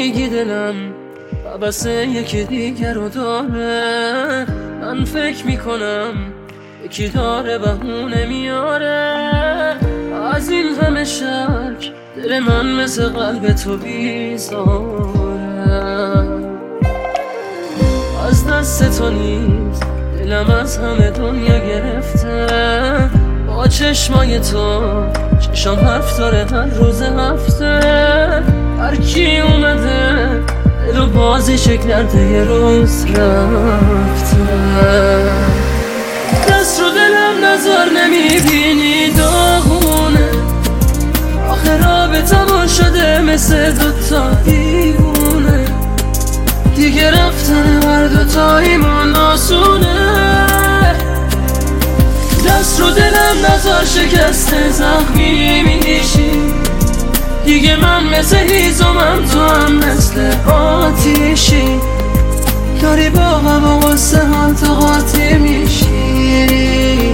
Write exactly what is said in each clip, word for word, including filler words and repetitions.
میگی دلم بس یکی دیگر رو داره، من فکر میکنم یکی داره بهونه میاره. از این همه شک دل من مثل قلب تو بیزاره، از دست تو نیست دلم از همه دنیا گرفته. با چشمای تو چشم حرف داره هر روز هفته. هر کی اومده دلو بازی شکل کرده یه روز رفته. دست رو دلم نظر نمیبینی داغونه، آخه رابطمون شده مثل دوتا دیوونه. دیگه رفتن هر دوتاییمون آسونه. دست رو دلم نظر شکسته زخمی میشی. دیگه من مثل هیزمم تو هم مثل آتیشی. داری با غم و غصه هم تو قاطی میشی.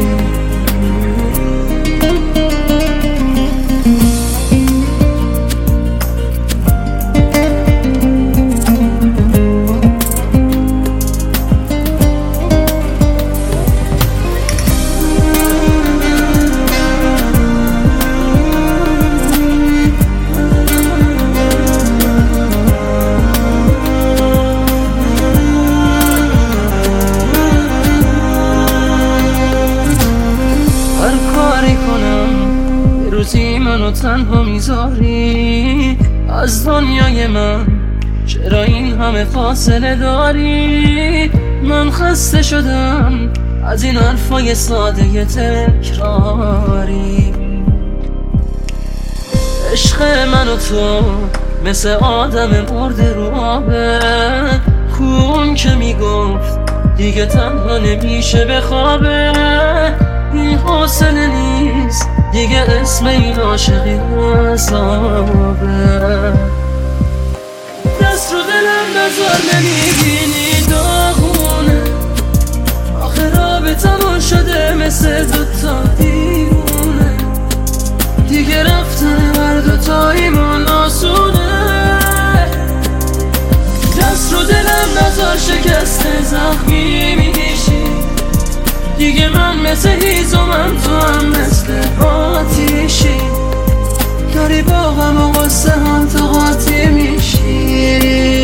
روزی منو تنها میذاری از دنیای من، چرا این همه فاصله داری؟ من خسته شدم از این حرفای ساده تکراری. عشق من و تو مثل آدم مرده رو آبه، خون که میگفت دیگه تنها نمیشه بخوابه. این حوصله نیست دیگه، اسم این عاشقی عذابه. دست رو دلم نظر نمیبینی داغونه، آخه رابطمون شده مثل دوتا دیوونه. دیگه رفتن هر دوتاییمون آسونه. دست رو دلم نظر شکسته زخمی میشی. دیگه من مثل هیزمم تو هم مثل آتیشی. داری با غم و غصه هم تو قاطی میشی.